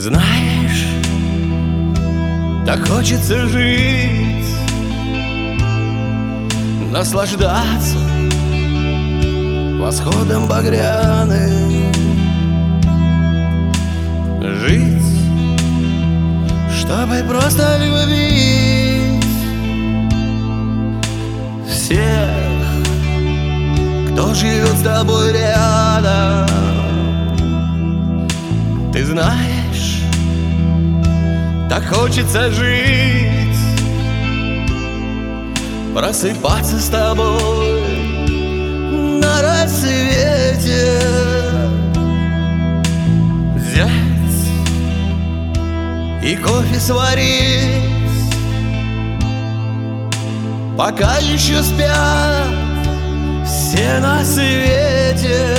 знаешь, так хочется жить, наслаждаться восходом багряным, жить, чтобы просто любить всех, кто живет с тобой рядом. Ты знаешь, так хочется жить, просыпаться с тобой на рассвете, взять и кофе сварить, пока еще спят все на свете.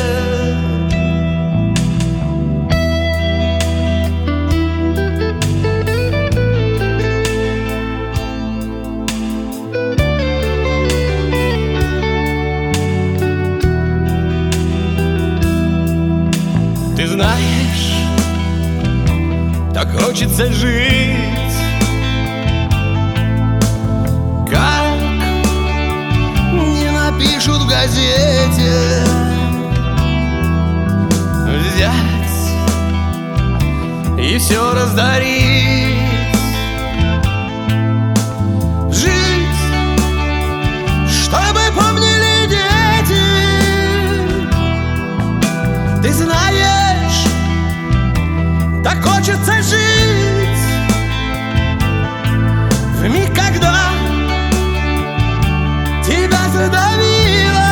Ты знаешь, так хочется жить, как не напишут в газете, взять и все раздарить, жить, чтобы помнили дети. Ты знаешь, так хочется жить в миг, когда тебя задавило,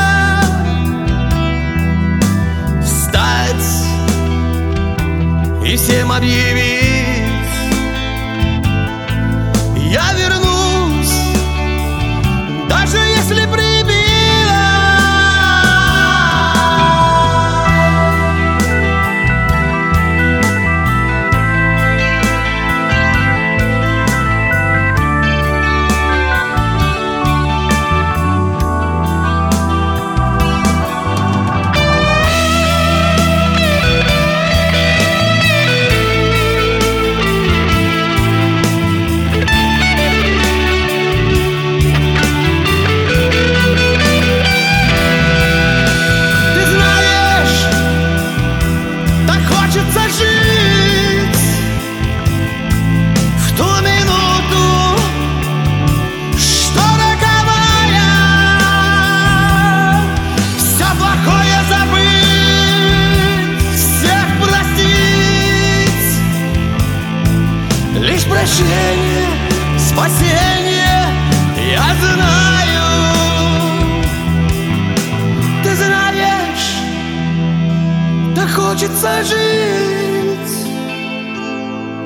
встать и всем объявить: я вернусь, даже если прибило. Лишь прощение, спасение, я знаю. Ты знаешь, так хочется жить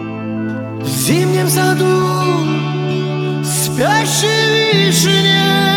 в зимнем саду спящей вишни.